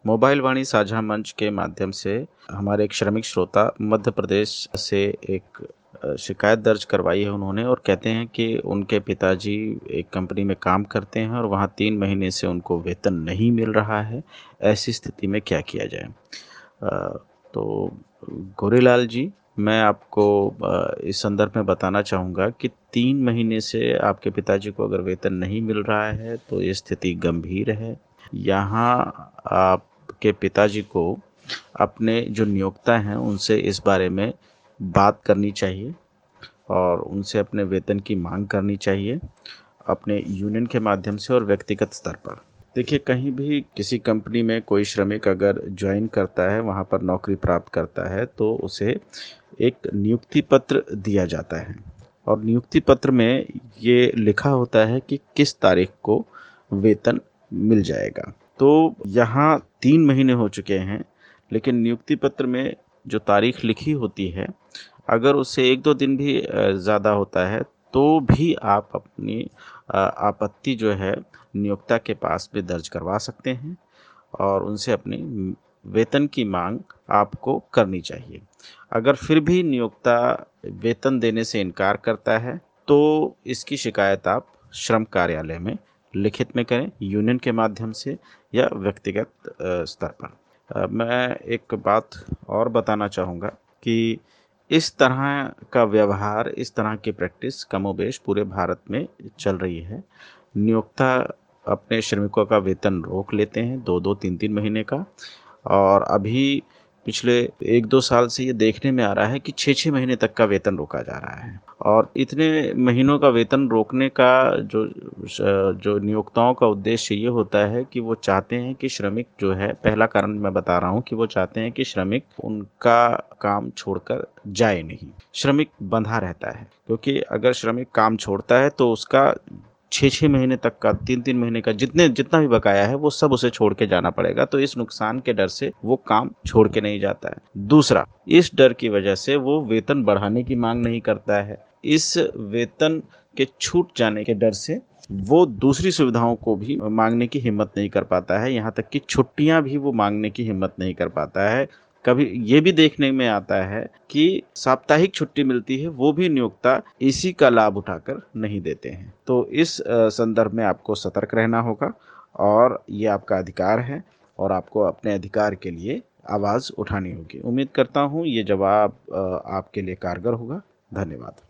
Mobile वाणी साझा मंच के माध्यम से हमारे एक श्रमिक श्रोता मध्य प्रदेश से एक शिकायत दर्ज करवाई है उन्होंने, और कहते हैं कि उनके पिताजी एक कंपनी में काम करते हैं और वहाँ 3 महीने से उनको वेतन नहीं मिल रहा है। ऐसी स्थिति में क्या किया जाए? अ, तो गोरेलाल जी, मैं आपको इस संदर्भ में बताना चाहूँगा कि 3 महीने से आपके पिताजी को अगर वेतन नहीं मिल रहा है, तो ये स्थिति गंभीर है। यहाँ आपके पिताजी को अपने जो नियोक्ता हैं, उनसे इस बारे में बात करनी चाहिए और उनसे अपने वेतन की माँग करनी चाहिए, अपने यूनियन के माध्यम से और व्यक्तिगत स्तर पर। देखिए, कहीं भी किसी कंपनी में कोई श्रमिक अगर जॉइन करता है, वहाँ पर नौकरी प्राप्त करता है, तो उसे एक नियुक्ति पत्र दिया जाता है और नियुक्ति पत्र में ये लिखा होता है कि किस तारीख को वेतन मिल जाएगा। तो यहाँ 3 महीने हो चुके हैं, लेकिन नियुक्ति पत्र में जो तारीख लिखी होती है, अगर उससे 1-2 दिन भी ज़्यादा होता है, तो भी आप अपनी आपत्ति जो है नियोक्ता के पास भी दर्ज करवा सकते हैं और उनसे अपनी वेतन की माँग आपको करनी चाहिए। अगर फिर भी नियोक्ता वेतन देने से इनकार करता है, तो इसकी शिकायत आप श्रम कार्यालय में लिखित में करें, यूनियन के माध्यम से या व्यक्तिगत स्तर पर। मैं एक बात और बताना चाहूँगा कि इस तरह का व्यवहार, इस तरह की प्रैक्टिस कमोबेश पूरे भारत में चल रही है। नियोक्ता अपने श्रमिकों का वेतन रोक लेते हैं 2-2, 3-3 महीने का, और अभी पिछले 1-2 साल से ये देखने में आ रहा है कि 6-6 महीने तक का वेतन रोका जा रहा है। और इतने महीनों का वेतन रोकने का जो नियोक्ताओं का उद्देश्य ये होता है कि वो चाहते हैं कि श्रमिक जो है, पहला कारण मैं बता रहा हूँ कि वो चाहते हैं कि श्रमिक उनका काम छोड़कर जाए नहीं। श्रमिक बँधा रहता है, क्योंकि अगर श्रमिक काम छोड़ता है तो उसका 6-6 महीने तक का, 3-3 महीने का जितना भी बकाया है, वो सब उसे छोड़ के जाना पड़ेगा। तो इस नुकसान के डर से वो काम छोड़ के नहीं जाता है। दूसरा, इस डर की वजह से वो वेतन बढ़ाने की माँग नहीं करता है। इस वेतन के छूट जाने के डर से वो दूसरी सुविधाओं को भी माँगने की हिम्मत नहीं कर पाता है। यहाँ तक कि छुट्टियाँ भी वो माँगने की हिम्मत नहीं कर पाता है। कभी ये भी देखने में आता है कि साप्ताहिक छुट्टी मिलती है, वो भी नियोक्ता इसी का लाभ उठाकर नहीं देते हैं। तो इस संदर्भ में आपको सतर्क रहना होगा और ये आपका अधिकार है और आपको अपने अधिकार के लिए आवाज़ उठानी होगी। उम्मीद करता हूँ ये जवाब आपके लिए कारगर होगा। धन्यवाद।